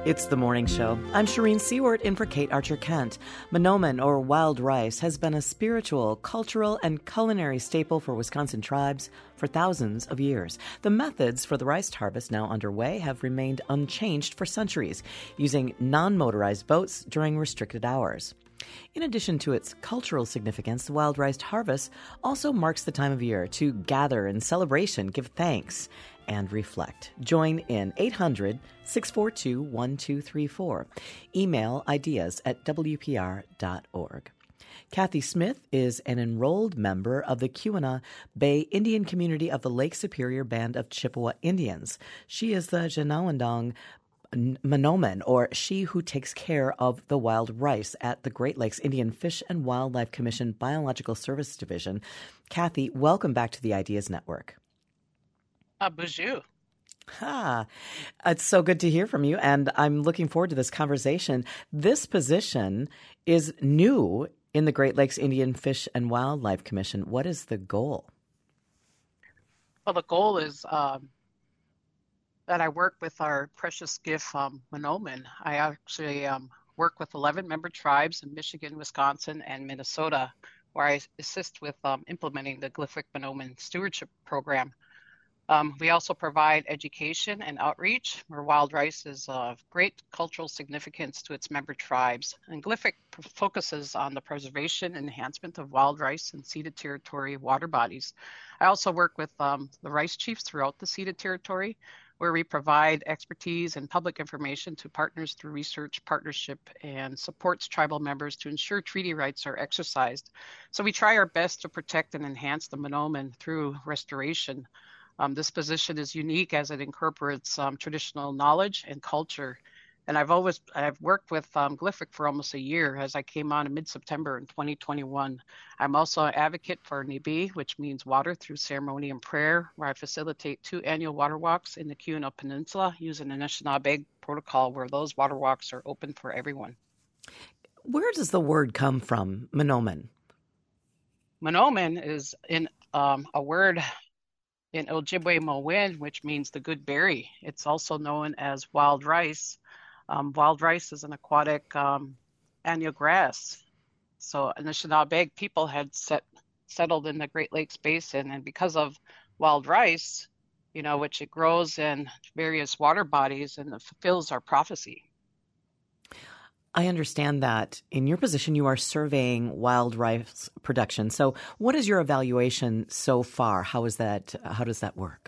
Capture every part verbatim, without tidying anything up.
It's the morning show. I'm Shireen Seward in for Kate Archer-Kent. Manoomin, or wild rice, has been a spiritual, cultural, and culinary staple for Wisconsin tribes for thousands of years. The methods for the rice harvest now underway have remained unchanged for centuries, using non-motorized boats during restricted hours. In addition to its cultural significance, the wild rice harvest also marks the time of year to gather in celebration, give thanks, and reflect. Join in eight hundred, six four two, one two three four. Email ideas at w p r dot org. Kathy Smith is an enrolled member of the Keweenaw Bay Indian community of the Lake Superior Band of Chippewa Indians. She is the Janawandong Manoomin, or she who takes care of the wild rice at the Great Lakes Indian Fish and Wildlife Commission Biological Service Division. Kathy, welcome back to the Ideas Network. Ah, bonjour. Ah, it's so good to hear from you, and I'm looking forward to this conversation. This position is new in the Great Lakes Indian Fish and Wildlife Commission. What is the goal? Well, the goal is um, that I work with our precious gift, um, Manoomin. I actually um, work with eleven member tribes in Michigan, Wisconsin, and Minnesota, where I assist with um, implementing the Glyphic Manoomin Stewardship Program. Um, we also provide education and outreach, where wild rice is of great cultural significance to its member tribes. And Glyphic p- focuses on the preservation and enhancement of wild rice and ceded territory water bodies. I also work with um, the rice chiefs throughout the ceded territory, where we provide expertise and public information to partners through research, partnership, and supports tribal members to ensure treaty rights are exercised. So we try our best to protect and enhance the Manoomin through restoration. Um, this position is unique as it incorporates um, traditional knowledge and culture. And I've always I've worked with um, Glyphic for almost a year as I came on in mid-September in twenty twenty-one. I'm also an advocate for N I B I, which means water through ceremony and prayer, where I facilitate two annual water walks in the Keweenaw Peninsula using the Anishinaabe protocol, where those water walks are open for everyone. Where does the word come from, Manoomin? Manoomin is in um, a word in Ojibwe Mowin, which means the good berry. It's also known as wild rice. Um, wild rice is an aquatic um, annual grass. So Anishinaabe people had set, settled in the Great Lakes Basin, and because of wild rice, you know, which it grows in various water bodies and it fulfills our prophecy. I understand that in your position, you are surveying wild rice production. So what is your evaluation so far? How is that? How does that work?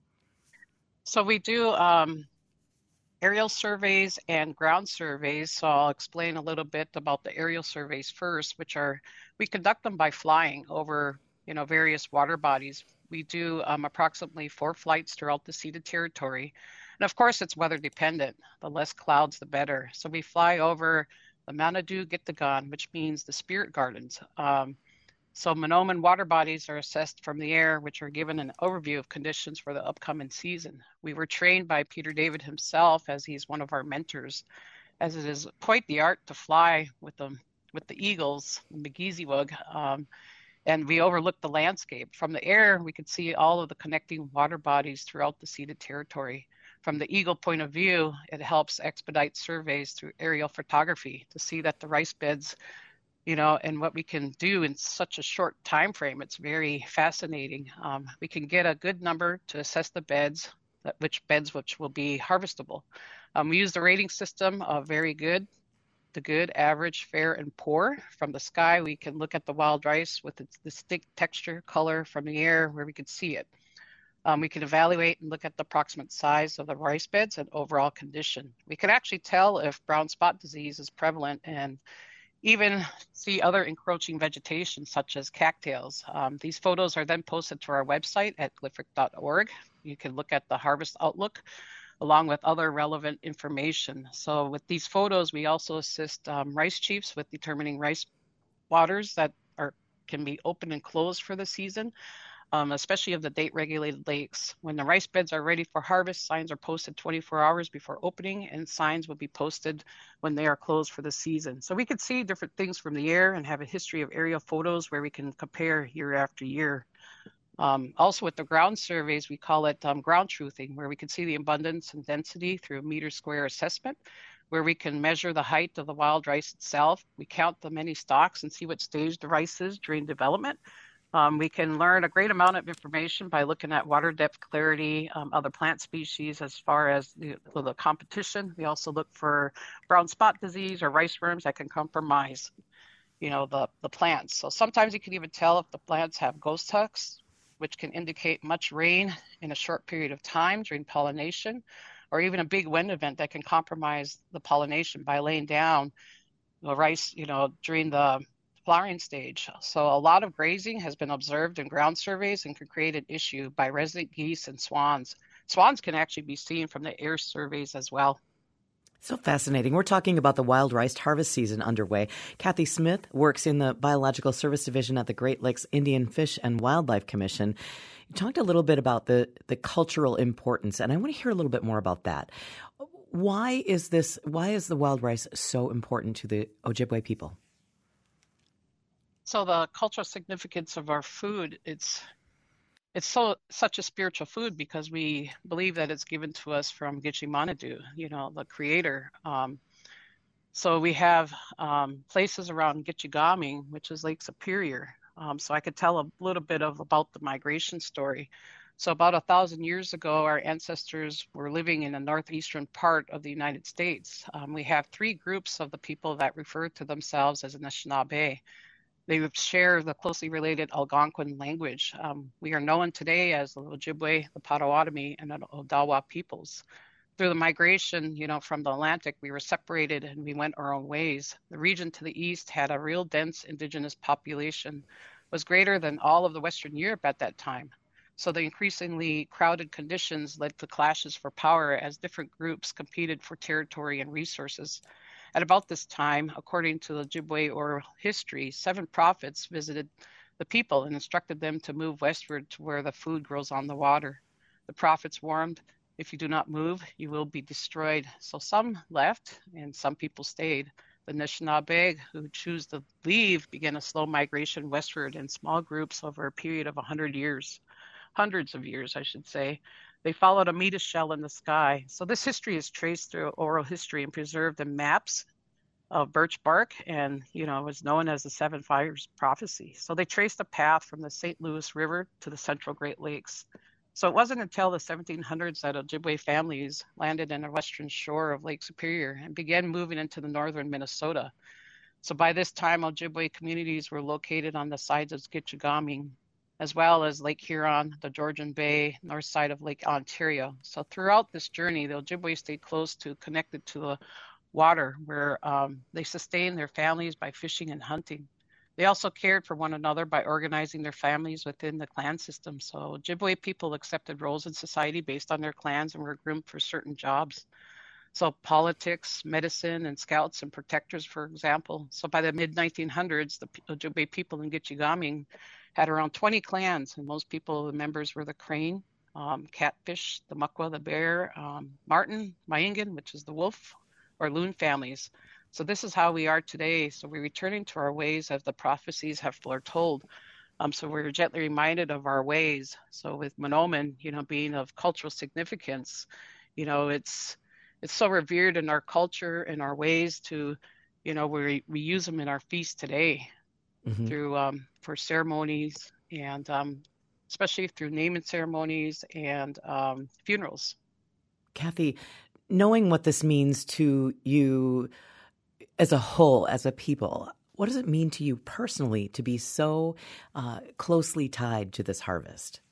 So we do um, aerial surveys and ground surveys. So I'll explain a little bit about the aerial surveys first, which are, we conduct them by flying over, you know, various water bodies. We do um, approximately four flights throughout the ceded territory. And of course, it's weather dependent. The less clouds, the better. So we fly over the Manadoo Gittigan, which means the spirit gardens. Um, so Manoomin water bodies are assessed from the air, which are given an overview of conditions for the upcoming season. We were trained by Peter David himself, as he's one of our mentors, as it is quite the art to fly with the, with the eagles, the Migiziwug, um, and we overlook the landscape. From the air, we could see all of the connecting water bodies throughout the ceded territory. From the eagle point of view, it helps expedite surveys through aerial photography to see that the rice beds, you know, and what we can do in such a short time frame. It's very fascinating. Um, we can get a good number to assess the beds, that which beds which will be harvestable. Um, we use the rating system of very good, the good, average, fair, and poor. From the sky, we can look at the wild rice with its distinct texture, color. From the air, where we can see it. Um, we can evaluate and look at the approximate size of the rice beds and overall condition. We can actually tell if brown spot disease is prevalent and even see other encroaching vegetation such as cattails. Um, these photos are then posted to our website at glyphic dot org. You can look at the harvest outlook along with other relevant information. So with these photos, we also assist um, rice chiefs with determining rice waters that are can be open and closed for the season. Um, especially of the date-regulated lakes. When the rice beds are ready for harvest, signs are posted twenty-four hours before opening, and signs will be posted when they are closed for the season. So we can see different things from the air and have a history of aerial photos where we can compare year after year. Um, also with the ground surveys, we call it um, ground truthing, where we can see the abundance and density through a meter square assessment, where we can measure the height of the wild rice itself. We count the many stalks and see what stage the rice is during development. Um, we can learn a great amount of information by looking at water depth, clarity, um, other plant species as far as the, the competition. We also look for brown spot disease or rice worms that can compromise, you know, the, the plants. So sometimes you can even tell if the plants have ghost hucks, which can indicate much rain in a short period of time during pollination, or even a big wind event that can compromise the pollination by laying down the rice, you know, during the flowering stage. So a lot of grazing has been observed in ground surveys and can create an issue by resident geese and swans. Swans can actually be seen from the air surveys as well. So fascinating. We're talking about the wild rice harvest season underway. Kathy Smith works in the Biological Service Division at the Great Lakes Indian Fish and Wildlife Commission. You talked a little bit about the, the cultural importance, and I want to hear a little bit more about that. Why is this, why is the wild rice so important to the Ojibwe people? So the cultural significance of our food, it's it's so such a spiritual food because we believe that it's given to us from Gitche Manadu, you know, the creator. Um, so we have um, places around Gitchigami, which is Lake Superior. Um, so I could tell a little bit of about the migration story. So about a thousand years ago, our ancestors were living in the northeastern part of the United States. Um, we have three groups of the people that refer to themselves as Anishinaabe. They share the closely related Algonquin language. Um, we are known today as the Ojibwe, the Potawatomi, and the Odawa peoples. Through the migration, you know, from the Atlantic, we were separated and we went our own ways. The region to the east had a real dense indigenous population, was greater than all of the Western Europe at that time. So the increasingly crowded conditions led to clashes for power as different groups competed for territory and resources. At about this time, according to the Ojibwe oral history, seven prophets visited the people and instructed them to move westward to where the food grows on the water. The prophets warned, if you do not move, you will be destroyed. So some left and some people stayed. The Anishinaabe who choose to leave began a slow migration westward in small groups over a period of one hundred years, hundreds of years, I should say. They followed a meteor shell in the sky. So this history is traced through oral history and preserved in maps of birch bark, and you know, was known as the Seven Fires Prophecy. So they traced a path from the Saint Louis River to the Central Great Lakes. So it wasn't until the seventeen hundreds that Ojibwe families landed in the western shore of Lake Superior and began moving into the northern Minnesota. So by this time, Ojibwe communities were located on the sides of Gitchigami, as well as Lake Huron, the Georgian Bay, north side of Lake Ontario. So throughout this journey, the Ojibwe stayed close to, connected to the water, where um, they sustained their families by fishing and hunting. They also cared for one another by organizing their families within the clan system. So Ojibwe people accepted roles in society based on their clans and were groomed for certain jobs. So politics, medicine, and scouts and protectors, for example. So by the mid nineteen hundreds, the Ojibwe people in Gitchigami had around twenty clans, and most people, the members were the Crane, um, Catfish, the Muckwa, the Bear, um, Martin, Mayengan, which is the wolf, or Loon families. So this is how we are today. So we're returning to our ways as the prophecies have foretold. Um, so we're gently reminded of our ways. So with Mahnomen, you know, being of cultural significance, you know, it's it's so revered in our culture and our ways to, you know, we we use them in our feast today. Mm-hmm. through um, for ceremonies and um, especially through naming ceremonies and um, funerals. Kathy, knowing what this means to you as a whole, as a people, what does it mean to you personally to be so uh, closely tied to this harvest?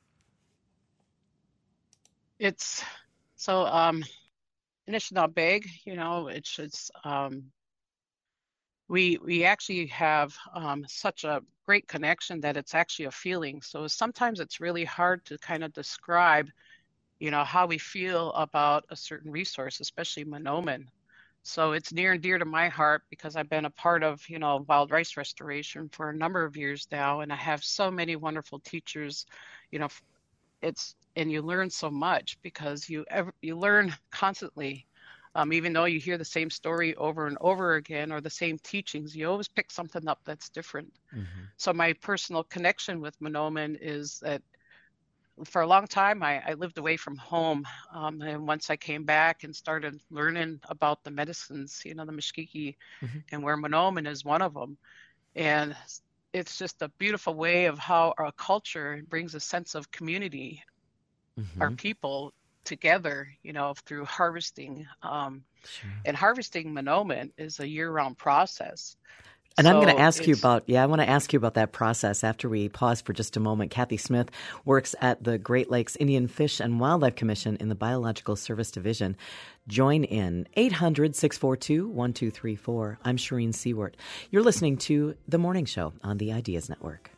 It's so um, Anishinaabe, you know, it's it's. Um, We we actually have um, such a great connection that it's actually a feeling. So sometimes it's really hard to kind of describe, you know, how we feel about a certain resource, especially Mahnomen. So it's near and dear to my heart because I've been a part of, you know, wild rice restoration for a number of years now, and I have so many wonderful teachers. You know, it's and you learn so much because you ever you learn constantly Um, even though you hear the same story over and over again or the same teachings, you always pick something up that's different. Mm-hmm. So my personal connection with Mahnomen is that for a long time, I, I lived away from home. Um, and once I came back and started learning about the medicines, you know, the Mishkiki, mm-hmm. and where Mahnomen is one of them. And it's just a beautiful way of how our culture brings a sense of community, mm-hmm. our people together, you know, through harvesting. Um, sure. And harvesting Mahnomen is a year-round process. And so I'm going to ask you about, yeah, I want to ask you about that process after we pause for just a moment. Kathy Smith works at the Great Lakes Indian Fish and Wildlife Commission in the Biological Service Division. Join in eight hundred, six four two, one two three four. I'm Shereen Seward. You're listening to The Morning Show on the Ideas Network.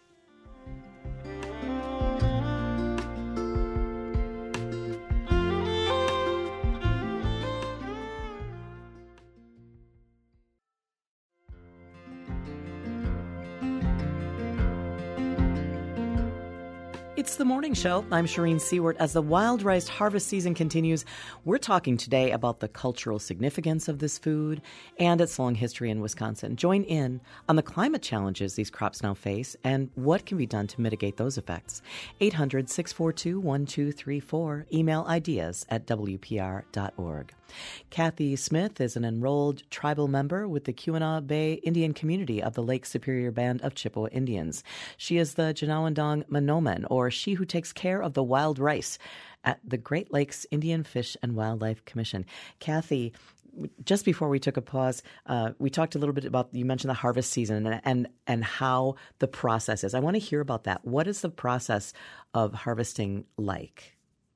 It's The Morning Show. I'm Shereen Seward. As the wild rice harvest season continues, we're talking today about the cultural significance of this food and its long history in Wisconsin. Join in on the climate challenges these crops now face and what can be done to mitigate those effects. eight hundred, six four two, one two three four. Email ideas at w p r dot org. Kathy Smith is an enrolled tribal member with the Keweenaw Bay Indian community of the Lake Superior Band of Chippewa Indians. She is the Janawandong Mahnomen, or she who takes care of the wild rice at the Great Lakes Indian Fish and Wildlife Commission. Kathy, just before we took a pause, uh, we talked a little bit about, you mentioned the harvest season and, and, and how the process is. I want to hear about that. What is the process of harvesting like?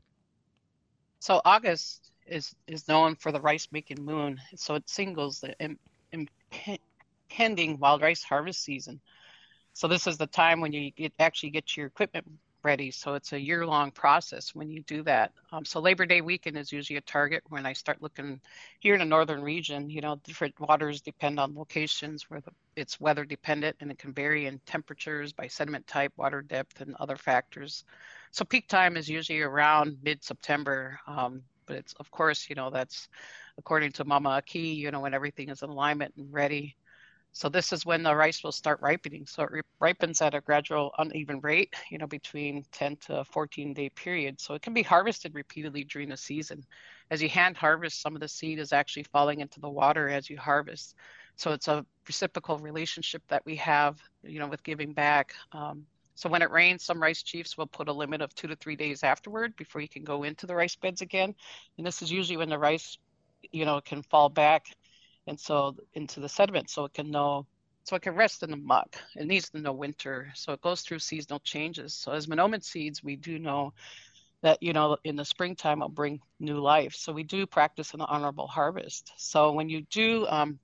So August is is known for the rice-making moon, so it signals the im- impending wild rice harvest season. So this is the time when you get, actually get your equipment ready. So it's a year-long process when you do that. Um, so Labor Day weekend is usually a target when I start looking here in the northern region. You know, different waters depend on locations where the, it's weather dependent, and it can vary in temperatures by sediment type, water depth, and other factors. So peak time is usually around mid-September. Um, But it's, of course, you know, that's according to Mama Aki, you know, when everything is in alignment and ready. So this is when the rice will start ripening. So it ripens at a gradual uneven rate, you know, between ten to fourteen day period. So it can be harvested repeatedly during the season. As you hand harvest, some of the seed is actually falling into the water as you harvest. So it's a reciprocal relationship that we have, you know, with giving back. Um, So when it rains, some rice chiefs will put a limit of two to three days afterward before you can go into the rice beds again. And this is usually when the rice, you know, can fall back and so into the sediment, so it can know, so it can rest in the muck. It needs to know winter, so it goes through seasonal changes. So as Mahnomen seeds, we do know that, you know, in the springtime will bring new life. So we do practice an honorable harvest. So when you do um,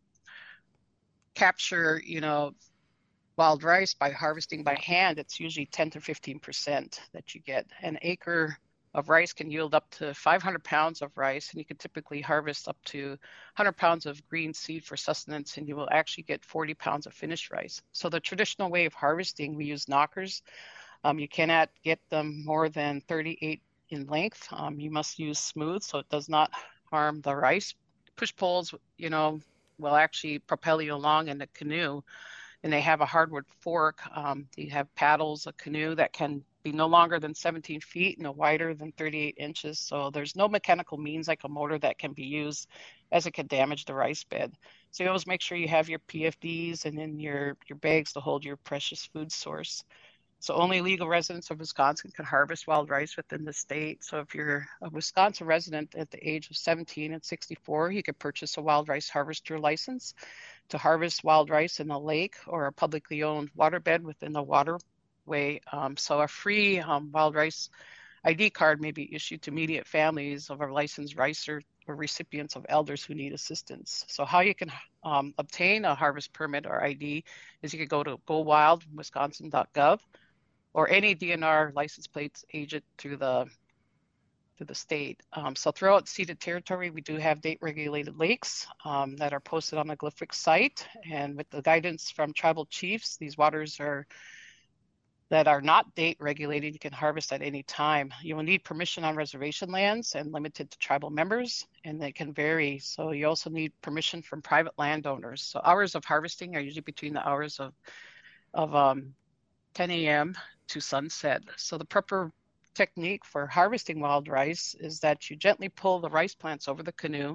capture, you know, wild rice by harvesting by hand, it's usually ten to fifteen percent that you get. An acre of rice can yield up to five hundred pounds of rice, and you can typically harvest up to one hundred pounds of green seed for sustenance, and you will actually get forty pounds of finished rice. So the traditional way of harvesting, we use knockers. Um, you cannot get them more than thirty-eight in length. Um, you must use smooth so it does not harm the rice. Push poles, you know, will actually propel you along in the canoe. And they have a hardwood fork. Um, you have paddles, a canoe that can be no longer than seventeen feet, no wider than thirty-eight inches. So there's no mechanical means like a motor that can be used, as it could damage the rice bed. So you always make sure you have your P F Ds and then your, your bags to hold your precious food source. So only legal residents of Wisconsin can harvest wild rice within the state. So if you're a Wisconsin resident at the age of seventeen and sixty-four, you could purchase a wild rice harvester license to harvest wild rice in a lake or a publicly owned waterbed within the waterway. Um, so a free um, wild rice I D card may be issued to immediate families of a licensed ricer or recipients of elders who need assistance. So how you can um, obtain a harvest permit or I D is you could go to go wild wisconsin dot gov or any D N R license plates agent through the to the state. Um, so throughout ceded territory, we do have date-regulated lakes um, that are posted on the GLFWIC site. And with the guidance from tribal chiefs, these waters are that are not date regulated, you can harvest at any time. You will need permission on reservation lands and limited to tribal members, and they can vary. So you also need permission from private landowners. So hours of harvesting are usually between the hours of, of um, ten a.m. to sunset. So the proper technique for harvesting wild rice is that you gently pull the rice plants over the canoe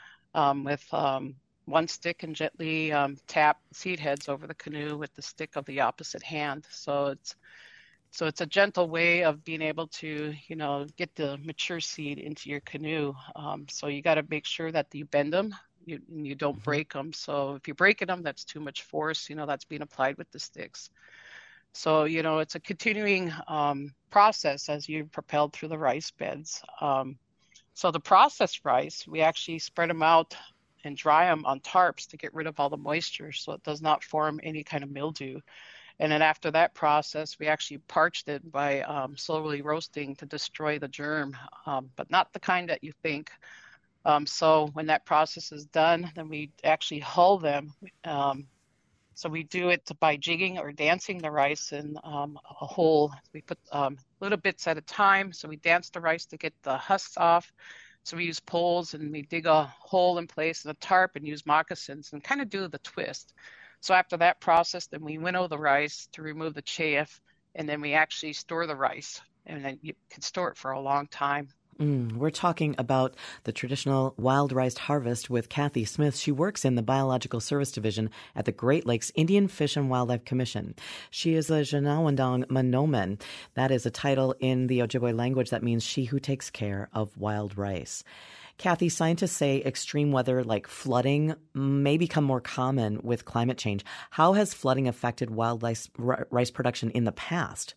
um, with um, one stick and gently um, tap seed heads over the canoe with the stick of the opposite hand. So it's so it's a gentle way of being able to, you know, get the mature seed into your canoe. Um, so you got to make sure that you bend them, you you don't mm-hmm. break them. So if you're breaking them, that's too much force, you know, that's being applied with the sticks. So, you know, it's a continuing um, process as you're propelled through the rice beds. Um, so the processed rice, we actually spread them out and dry them on tarps to get rid of all the moisture so it does not form any kind of mildew. And then after that process, we actually parched it by um, slowly roasting to destroy the germ, um, but not the kind that you think. Um, so when that process is done, then we actually hull them. Um, so we do it by jigging or dancing the rice in um, a hole. We put um, little bits at a time. So we dance the rice to get the husks off. So we use poles and we dig a hole in place in a tarp and use moccasins and kind of do the twist. So after that process, then we winnow the rice to remove the chaff, and then we actually store the rice, and then you can store it for a long time. Mm, we're talking about the traditional wild rice harvest with Kathy Smith. She works in the Biological Service Division at the Great Lakes Indian Fish and Wildlife Commission. She is a Jinawandong Manoman. That is a title in the Ojibwe language that means she who takes care of wild rice. Kathy, scientists say extreme weather like flooding may become more common with climate change. How has flooding affected wild rice, rice production in the past?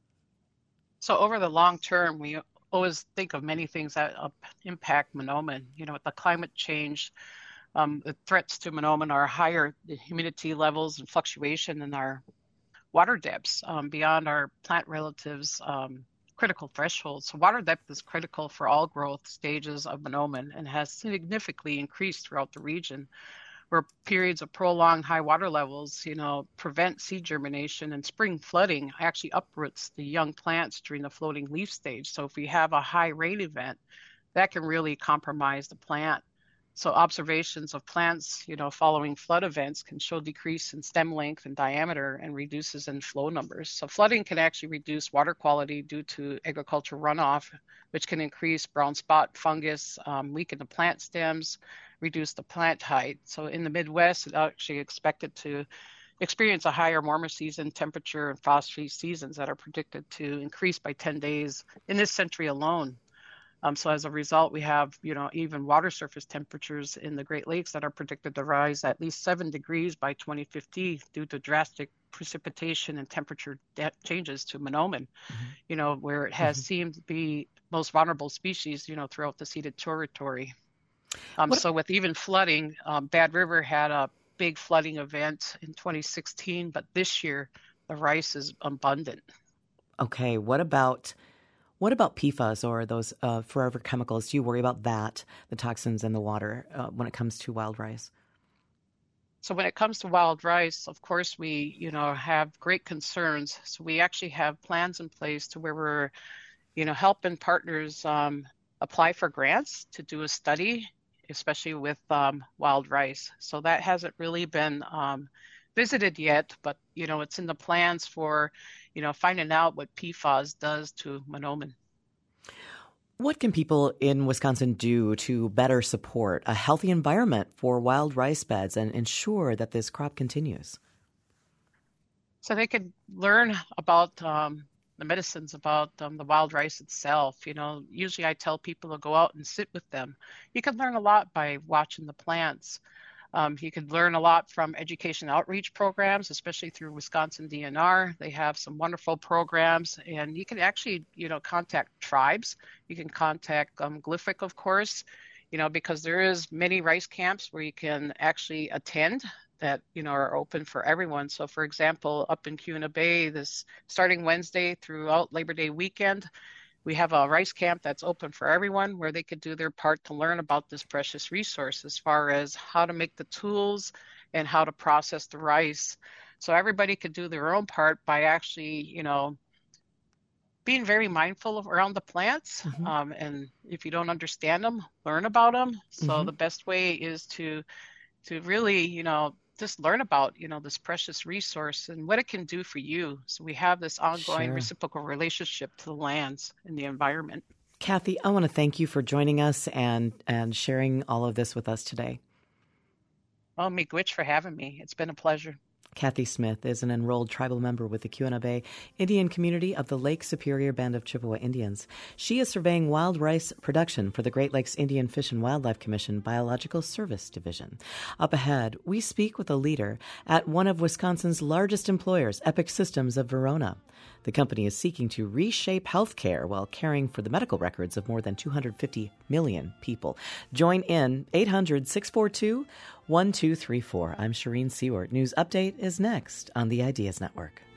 So over the long term, we always think of many things that uh, impact Mahnomen. You know, with the climate change, um, the threats to Mahnomen are higher the humidity levels and fluctuation in our water depths um, beyond our plant relatives' um, critical thresholds. So water depth is critical for all growth stages of Mahnomen and has significantly increased throughout the region, where periods of prolonged high water levels, you know, prevent seed germination, and spring flooding actually uproots the young plants during the floating leaf stage. So if we have a high rain event, that can really compromise the plant. So observations of plants, you know, following flood events can show decrease in stem length and diameter and reduces in flow numbers. So flooding can actually reduce water quality due to agricultural runoff, which can increase brown spot fungus, um, weaken the plant stems, reduce the plant height. So in the Midwest, it's actually expected to experience a higher warmer season temperature and frost-free seasons that are predicted to increase by ten days in this century alone. Um, so as a result, we have, you know, even water surface temperatures in the Great Lakes that are predicted to rise at least seven degrees by twenty fifty due to drastic precipitation and temperature de- changes to Mahnomen, mm-hmm. you know, where it has mm-hmm. seemed to be most vulnerable species, you know, throughout the ceded territory. Um, so with even flooding, um, Bad River had a big flooding event in twenty sixteen, but this year the rice is abundant. Okay, what about what about P FAS or those uh, forever chemicals? Do you worry about that, the toxins in the water, uh, when it comes to wild rice? So when it comes to wild rice, of course, we, you know, have great concerns. So we actually have plans in place to where we're, you know, helping partners um, apply for grants to do a study, especially with um, wild rice. So that hasn't really been um, visited yet, but, you know, it's in the plans for, you know, finding out what P FAS does to Mahnomen. What can people in Wisconsin do to better support a healthy environment for wild rice beds and ensure that this crop continues? So they could learn about um, the medicines about um, the wild rice itself. You know, usually I tell people to go out and sit with them. You can learn a lot by watching the plants. Um, you could learn a lot from education outreach programs, especially through Wisconsin D N R. They have some wonderful programs, and you can actually, you know, contact tribes. You can contact um, GLIFIC, of course, you know, because there is many rice camps where you can actually attend that, you know, are open for everyone. So, for example, up in Kuna Bay, this starting Wednesday throughout Labor Day weekend, we have a rice camp that's open for everyone where they could do their part to learn about this precious resource as far as how to make the tools and how to process the rice. So everybody could do their own part by actually, you know, being very mindful of around the plants. Mm-hmm. Um, and if you don't understand them, learn about them. So Mm-hmm. the best way is to to really, you know, just learn about, you know, this precious resource and what it can do for you. So we have this ongoing Sure. reciprocal relationship to the lands and the environment. Kathy, I want to thank you for joining us and, and sharing all of this with us today. Well, Miigwech for having me. It's been a pleasure. Kathy Smith is an enrolled tribal member with the Keweenaw Indian community of the Lake Superior Band of Chippewa Indians. She is surveying wild rice production for the Great Lakes Indian Fish and Wildlife Commission Biological Service Division. Up ahead, we speak with a leader at one of Wisconsin's largest employers, Epic Systems of Verona. The company is seeking to reshape healthcare while caring for the medical records of more than two hundred fifty million people. Join in eight hundred, six four two, one two three four. I'm Shireen Seward. News Update is next on the Ideas Network.